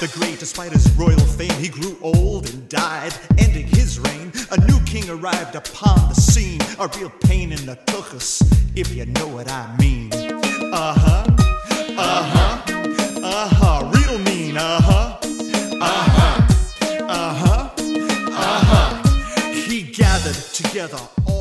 The great, despite his royal fame, he grew old and died, ending his reign. A new king arrived upon the scene, a real pain in the tuchus, if you know what I mean. Real mean, He gathered together